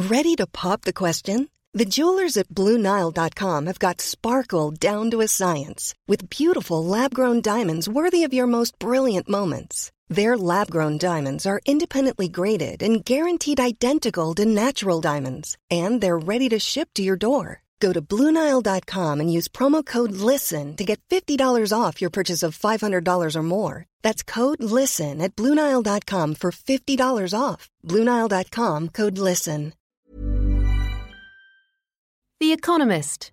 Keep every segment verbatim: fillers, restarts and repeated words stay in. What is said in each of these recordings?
Ready to pop the question? The jewelers at Blue Nile dot com have got sparkle down to a science with beautiful lab-grown diamonds worthy of your most brilliant moments. Their lab-grown diamonds are independently graded and guaranteed identical to natural diamonds, and they're ready to ship to your door. Go to Blue Nile dot com and use promo code LISTEN to get fifty dollars off your purchase of five hundred dollars or more. That's code LISTEN at Blue Nile dot com for fifty dollars off. Blue Nile dot com, code LISTEN. The Economist.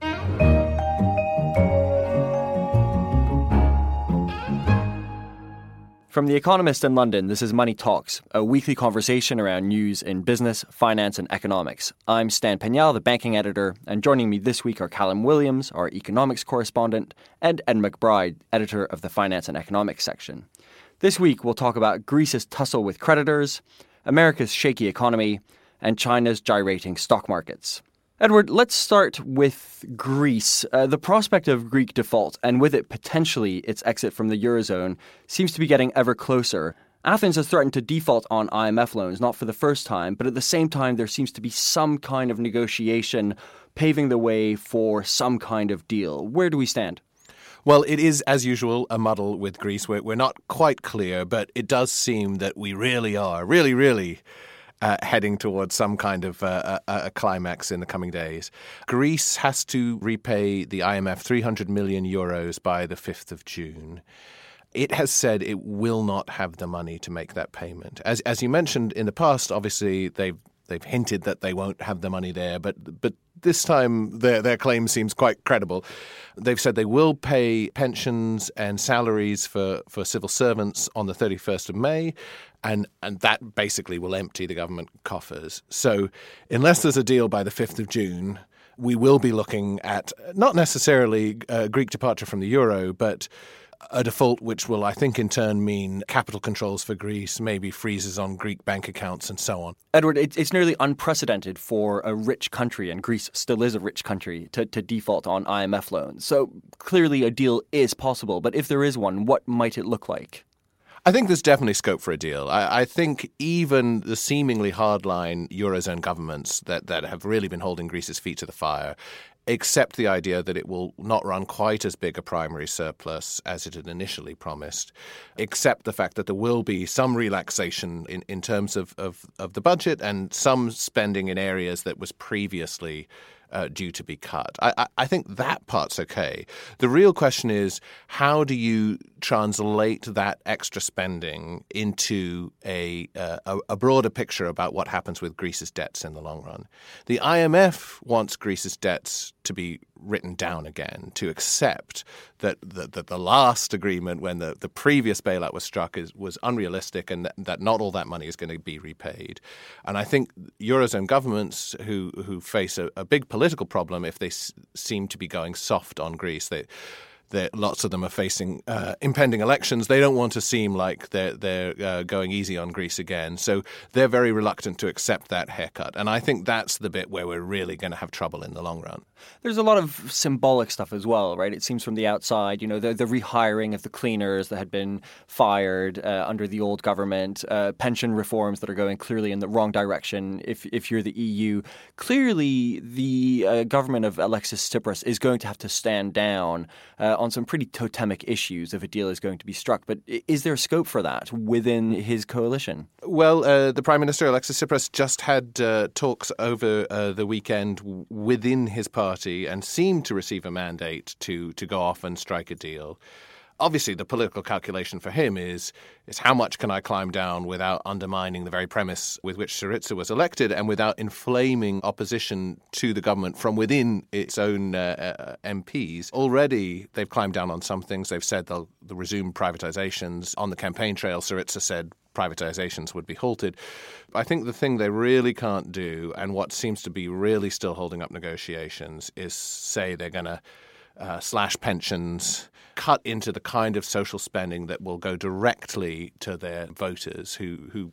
From The Economist in London, this is Money Talks, a weekly conversation around news in business, finance and economics. I'm Stan Peñal, the banking editor, and joining me this week are Callum Williams, our economics correspondent, and Ed McBride, editor of the finance and economics section. This week, we'll talk about Greece's tussle with creditors, America's shaky economy, and China's gyrating stock markets. Edward, let's start with Greece. Uh, the prospect of Greek default, and with it potentially its exit from the Eurozone, seems to be getting ever closer. Athens has threatened to default on I M F loans, not for the first time, but at the same time there seems to be some kind of negotiation paving the way for some kind of deal. Where do we stand? Well, it is, as usual, a muddle with Greece. We're, we're not quite clear, but it does seem that we really are, really, really Uh, heading towards some kind of uh, a, a climax in the coming days. Greece has to repay the I M F three hundred million euros by the fifth of June. It has said it will not have the money to make that payment. As as you mentioned in the past, obviously they've they've hinted that they won't have the money there, but but this time their their claim seems quite credible. They've said they will pay pensions and salaries for, for civil servants on the thirty-first of May, and and that basically will empty the government coffers. So unless there's a deal by the fifth of June, we will be looking at not necessarily a Greek departure from the euro, but a default which will, I think, in turn mean capital controls for Greece, maybe freezes on Greek bank accounts and so on. Edward, it's nearly unprecedented for a rich country, and Greece still is a rich country, to, to default on I M F loans. So clearly a deal is possible, but if there is one, what might it look like? I think there's definitely scope for a deal. I, I think even the seemingly hardline Eurozone governments that, that have really been holding Greece's feet to the fire accept the idea that it will not run quite as big a primary surplus as it had initially promised, accept the fact that there will be some relaxation in, in terms of, of, of the budget and some spending in areas that was previously Uh, due to be cut. I, I, I think that part's okay. The real question is, how do you translate that extra spending into a, uh, a, a broader picture about what happens with Greece's debts in the long run? The I M F wants Greece's debts to be written down again, to accept that the, that the last agreement when the, the previous bailout was struck is, was unrealistic and that, that not all that money is going to be repaid. And I think Eurozone governments who, who face a, a big political problem if they s- seem to be going soft on Greece, they that lots of them are facing uh, impending elections. They don't want to seem like they're, they're uh, going easy on Greece again. So they're very reluctant to accept that haircut. And I think that's the bit where we're really going to have trouble in the long run. There's a lot of symbolic stuff as well, right? It seems from the outside, you know, the, the rehiring of the cleaners that had been fired uh, under the old government, uh, pension reforms that are going clearly in the wrong direction if if you're the E U. Clearly, the uh, government of Alexis Tsipras is going to have to stand down uh, on some pretty totemic issues if a deal is going to be struck. But is there scope for that within his coalition? Well, uh, the Prime Minister, Alexis Tsipras, just had uh, talks over uh, the weekend w- within his party and seemed to receive a mandate to to go off and strike a deal. Obviously, the political calculation for him is is how much can I climb down without undermining the very premise with which Syriza was elected and without inflaming opposition to the government from within its own uh, uh, M Ps. Already, they've climbed down on some things. They've said they'll, they'll resume privatizations. On the campaign trail, Syriza said privatizations would be halted. I think the thing they really can't do, and what seems to be really still holding up negotiations, is say they're going to uh, slash pensions, cut into the kind of social spending that will go directly to their voters who who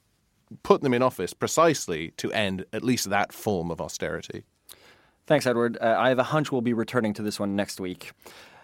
put them in office precisely to end at least that form of austerity. Thanks, Edward. Uh, I have a hunch we'll be returning to this one next week.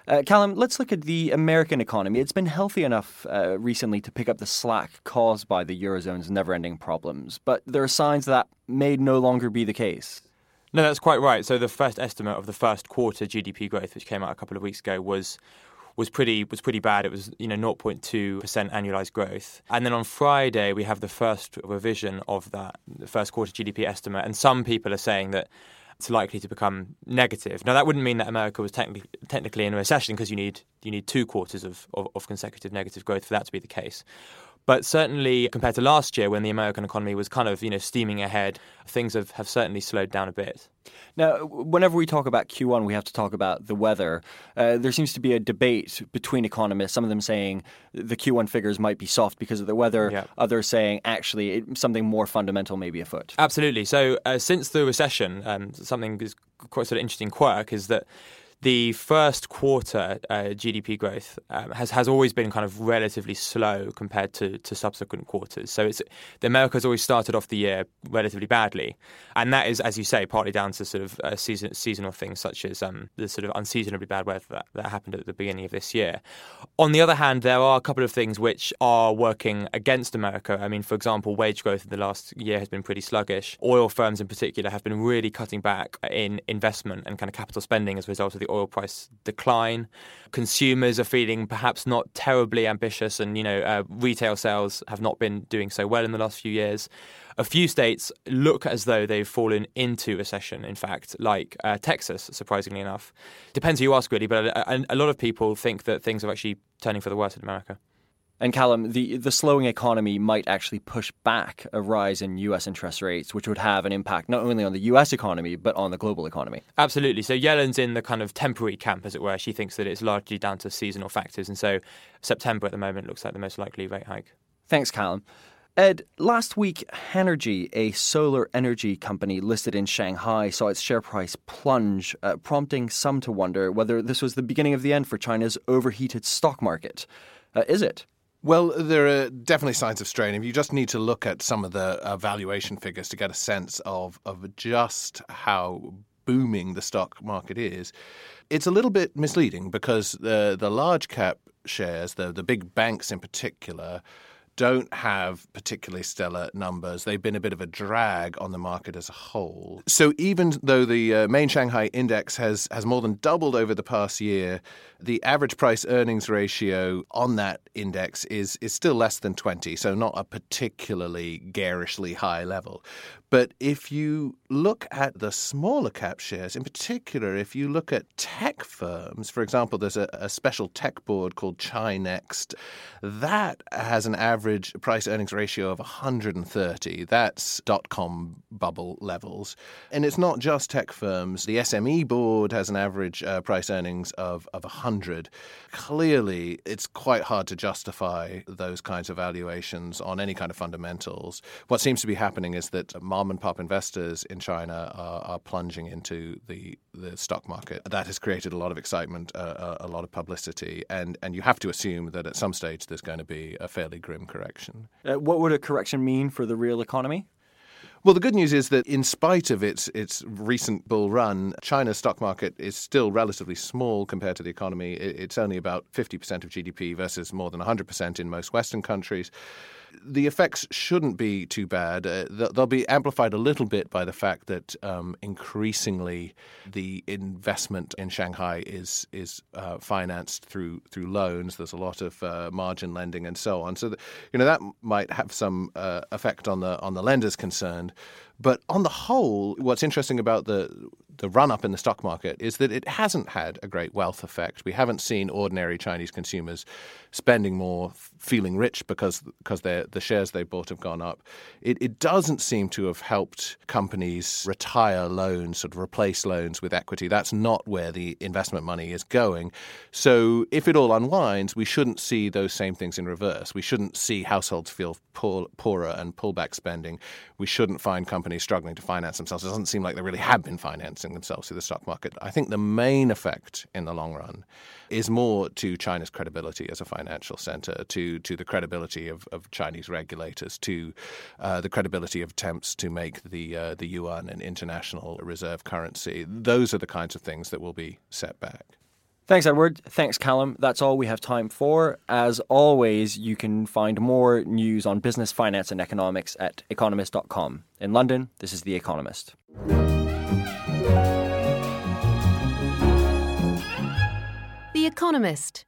Uh, Callum, let's look at the American economy. It's been healthy enough uh, recently to pick up the slack caused by the Eurozone's never-ending problems, but there are signs that may no longer be the case. No, that's quite right. So the first estimate of the first quarter G D P growth, which came out a couple of weeks ago, was was pretty was pretty bad. It was, you know, zero point two percent annualized growth. And then on Friday, we have the first revision of that the first quarter G D P estimate. And some people are saying that it's likely to become negative. Now, that wouldn't mean that America was technically technically in a recession, because you need you need two quarters of, of, of consecutive negative growth for that to be the case. But certainly compared to last year, when the American economy was kind of, you know, steaming ahead, things have, have certainly slowed down a bit. Now, whenever we talk about Q one, we have to talk about the weather. Uh, there seems to be a debate between economists, some of them saying the Q one figures might be soft because of the weather, yeah. Others saying actually it, something more fundamental may be afoot. Absolutely. So uh, since the recession, um, something is quite sort of interesting quirk is that the first quarter uh, G D P growth um, has has always been kind of relatively slow compared to, to subsequent quarters. So it's the America's always started off the year relatively badly, and that is, as you say, partly down to sort of uh, season, seasonal things such as um, the sort of unseasonably bad weather that, that happened at the beginning of this year. On the other hand, there are a couple of things which are working against America. I mean, for example, wage growth in the last year has been pretty sluggish. Oil firms in particular have been really cutting back in investment and kind of capital spending as a result of the oil price decline. Consumers are feeling perhaps not terribly ambitious, and, you know, uh, retail sales have not been doing so well in the last few years. A few states look as though they've fallen into recession, in fact, like uh, Texas, surprisingly enough. Depends who you ask, really, but a, a lot of people think that things are actually turning for the worse in America. And Callum, the, the slowing economy might actually push back a rise in U S interest rates, which would have an impact not only on the U S economy, but on the global economy. Absolutely. So Yellen's in the kind of temporary camp, as it were. She thinks that it's largely down to seasonal factors. And so September at the moment looks like the most likely rate hike. Thanks, Callum. Ed, last week, Hanergy, a solar energy company listed in Shanghai, saw its share price plunge, uh, prompting some to wonder whether this was the beginning of the end for China's overheated stock market. Uh, is it? Well, there are definitely signs of strain. You just need to look at some of the uh, valuation figures to get a sense of, of just how booming the stock market is. It's a little bit misleading because the, the large cap shares, the, the big banks in particular, don't have particularly stellar numbers. They've been a bit of a drag on the market as a whole. So even though the uh, main Shanghai index has, has more than doubled over the past year, the average price earnings ratio on that index is, is still less than twenty, so not a particularly garishly high level. But if you look at the smaller cap shares, in particular, if you look at tech firms, for example, there's a, a special tech board called ChiNext, that has an average price earnings ratio of one hundred thirty. That's dot-com bubble levels. And it's not just tech firms. The S M E board has an average uh, price earnings of, of one hundred. Clearly, it's quite hard to justify those kinds of valuations on any kind of fundamentals. What seems to be happening is that mom and pop investors in China are, are plunging into the, the stock market. That has created a lot of excitement, uh, a lot of publicity, and, and you have to assume that at some stage there's going to be a fairly grim correction. Uh, what would a correction mean for the real economy? Well, the good news is that in spite of its its recent bull run, China's stock market is still relatively small compared to the economy. It's only about fifty percent of G D P versus more than one hundred percent in most Western countries. The effects shouldn't be too bad. Uh, they'll be amplified a little bit by the fact that um, increasingly the investment in Shanghai is is uh, financed through through loans. There's a lot of uh, margin lending and so on. So, that, you know, that might have some uh, effect on the on the lenders concerned. But on the whole, what's interesting about the the run-up in the stock market is that it hasn't had a great wealth effect. We haven't seen ordinary Chinese consumers spending more, feeling rich because because the shares they bought have gone up. It, it doesn't seem to have helped companies retire loans, sort of replace loans with equity. That's not where the investment money is going. So if it all unwinds, we shouldn't see those same things in reverse. We shouldn't see households feel poor, poorer and pull back spending. We shouldn't find companies struggling to finance themselves. It doesn't seem like they really have been financing themselves through the stock market. I think the main effect in the long run is more to China's credibility as a financial center, to to the credibility of, of Chinese regulators, to uh, the credibility of attempts to make the uh, the yuan an international reserve currency. Those are the kinds of things that will be set back. Thanks, Edward. Thanks, Callum. That's all we have time for. As always, you can find more news on business, finance and economics at economist dot com. In London, this is The Economist. The Economist.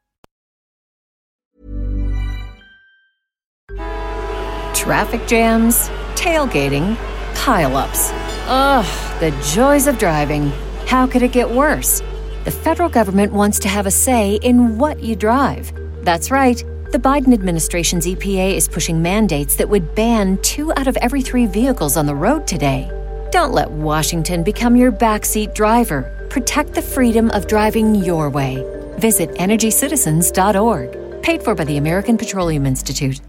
Traffic jams, tailgating, pile-ups. Ugh, the joys of driving. How could it get worse? The federal government wants to have a say in what you drive. That's right. The Biden administration's E P A is pushing mandates that would ban two out of every three vehicles on the road today. Don't let Washington become your backseat driver. Protect the freedom of driving your way. Visit energy citizens dot org. Paid for by the American Petroleum Institute.